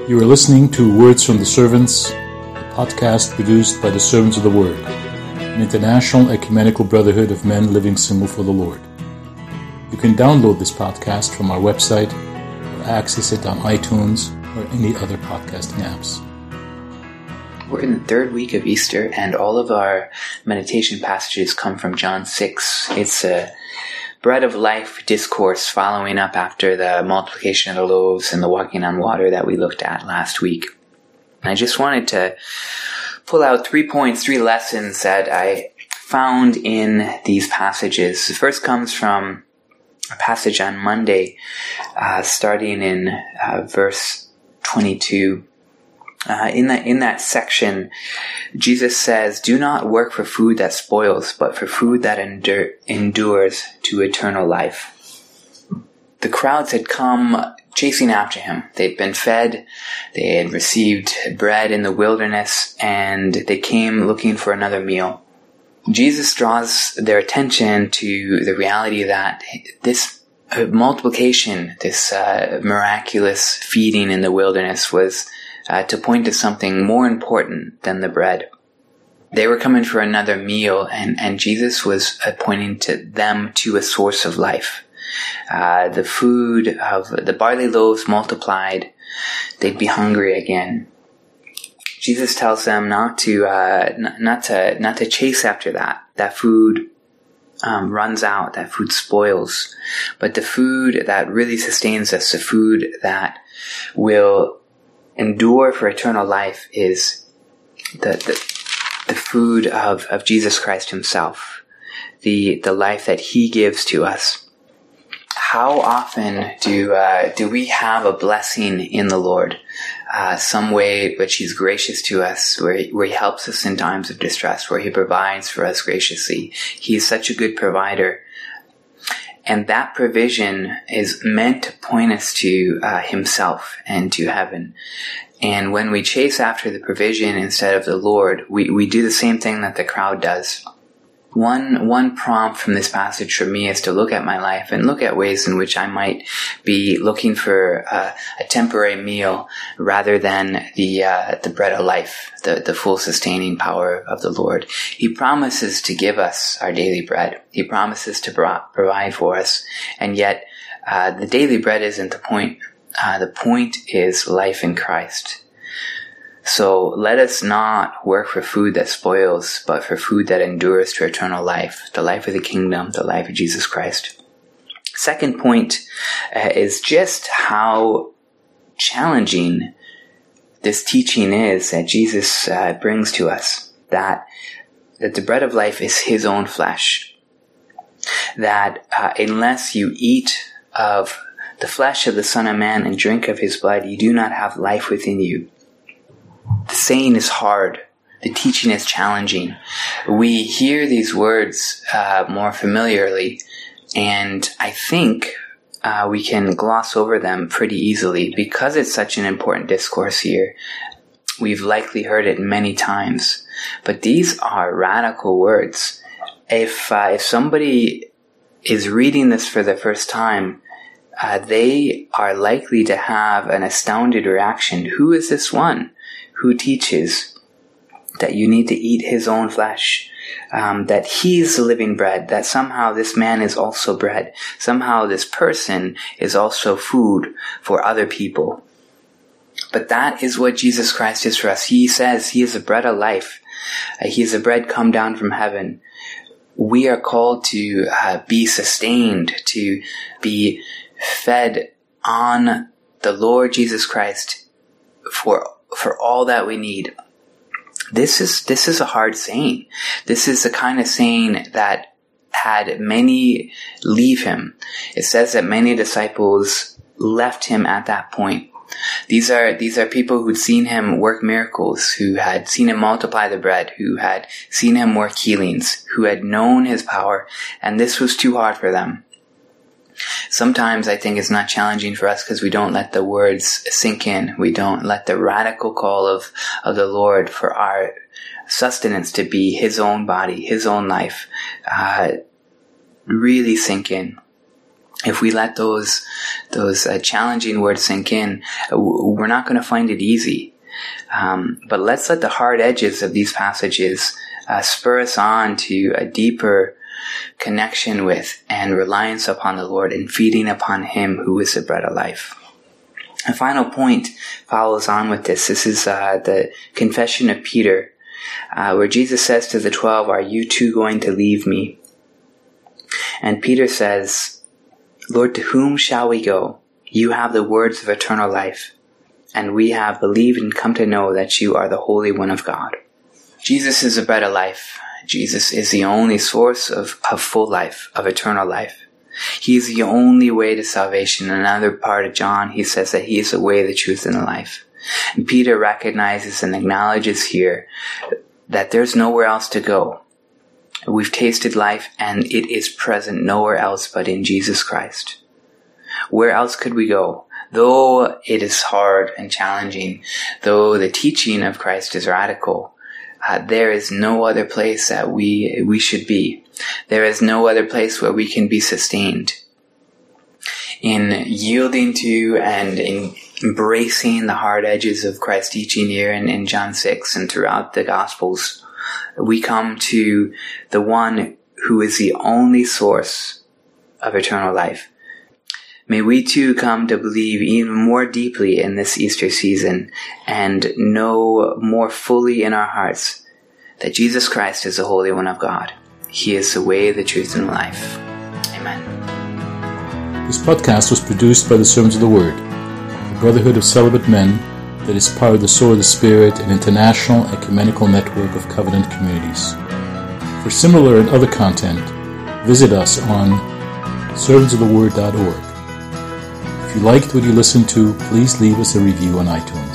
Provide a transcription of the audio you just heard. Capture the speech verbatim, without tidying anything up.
You are listening to Words from the Servants, a podcast produced by the Servants of the Word, an international ecumenical brotherhood of men living single for the Lord. You can download this podcast from our website or access it on iTunes or any other podcasting apps. We're in the third week of Easter, and all of our meditation passages come from John six. It's a bread of life discourse following up after the multiplication of the loaves and the walking on water that we looked at last week. And I just wanted to pull out three points, three lessons that I found in these passages. The first comes from a passage on Monday, uh, starting in uh, verse twenty-two. Uh, in that in that section, Jesus says, "Do not work for food that spoils, but for food that endure, endures to eternal life." The crowds had come chasing after him. They'd been fed, they had received bread in the wilderness, and they came looking for another meal. Jesus draws their attention to the reality that this uh, multiplication, this uh, miraculous feeding in the wilderness was Uh, to point to something more important than the bread. They were coming for another meal, and, and Jesus was uh, pointing to them to a source of life. Uh, the food of the barley loaves multiplied, they'd be hungry again. Jesus tells them not to, uh, n- not to, not to chase after that. That food um, runs out, that food spoils. But the food that really sustains us, the food that will endure for eternal life, is the, the the food of, of Jesus Christ himself, the the life that he gives to us. How often do uh, do we have a blessing in the Lord, uh, some way which he's gracious to us, where he, where he helps us in times of distress, where he provides for us graciously. He is such a good provider. And that provision is meant to point us to uh, himself and to heaven. And when we chase after the provision instead of the Lord, we, we do the same thing that the crowd does. One one prompt from this passage for me is to look at my life and look at ways in which I might be looking for uh, a temporary meal rather than the uh, the bread of life, the, the full sustaining power of the Lord. He promises to give us our daily bread. He promises to pro- provide for us. And yet uh, the daily bread isn't the point. Uh, the point is life in Christ. So let us not work for food that spoils, but for food that endures to eternal life, the life of the kingdom, the life of Jesus Christ. Second point uh, is just how challenging this teaching is that Jesus uh, brings to us, that, that the bread of life is his own flesh, that uh, unless you eat of the flesh of the Son of Man and drink of his blood, you do not have life within you. The saying is hard. The teaching is challenging. We hear these words uh, more familiarly, and I think uh, we can gloss over them pretty easily because it's such an important discourse here. We've likely heard it many times, but these are radical words. If uh, if somebody is reading this for the first time, uh, they are likely to have an astounded reaction. Who is this one who teaches that you need to eat his own flesh, um, that he's the living bread, that somehow this man is also bread, somehow this person is also food for other people? But that is what Jesus Christ is for us. He says he is the bread of life. Uh, he is the bread come down from heaven. We are called to uh, be sustained, to be fed on the Lord Jesus Christ for for all that we need. This is this is a hard saying. This is the kind of saying that had many leave him. It says that many disciples left him at that point. These are these are people who'd seen him work miracles, who had seen him multiply the bread, who had seen him work healings, who had known his power, and this was too hard for them. Sometimes I think it's not challenging for us because we don't let the words sink in. We don't let the radical call of, of the Lord for our sustenance to be his own body, his own life, uh, really sink in. If we let those those uh, challenging words sink in, we're not going to find it easy. Um, but let's let the hard edges of these passages uh, spur us on to a deeper connection with and reliance upon the Lord and feeding upon Him who is the bread of life. A final point follows on with this. This is uh, the confession of Peter, uh, where Jesus says to the twelve, "Are you too going to leave me?" And Peter says, "Lord, to whom shall we go? You have the words of eternal life, and we have believed and come to know that you are the Holy One of God." Jesus is the bread of life. Jesus is the only source of, of full life, of eternal life. He is the only way to salvation. In another part of John, he says that He is the way, the truth, and the life. And Peter recognizes and acknowledges here that there's nowhere else to go. We've tasted life, and it is present nowhere else but in Jesus Christ. Where else could we go? Though it is hard and challenging, though the teaching of Christ is radical, uh, there is no other place that we we should be. There is no other place where we can be sustained. In yielding to and in embracing the hard edges of Christ's teaching here in, in John six and throughout the Gospels, we come to the one who is the only source of eternal life. May we too come to believe even more deeply in this Easter season and know more fully in our hearts that Jesus Christ is the Holy One of God. He is the way, the truth, and the life. Amen. This podcast was produced by the Servants of the Word, a brotherhood of celibate men that is part of the Sword of the Spirit, an international ecumenical network of covenant communities. For similar and other content, visit us on servants of the word dot org. If you liked what you listened to, please leave us a review on iTunes.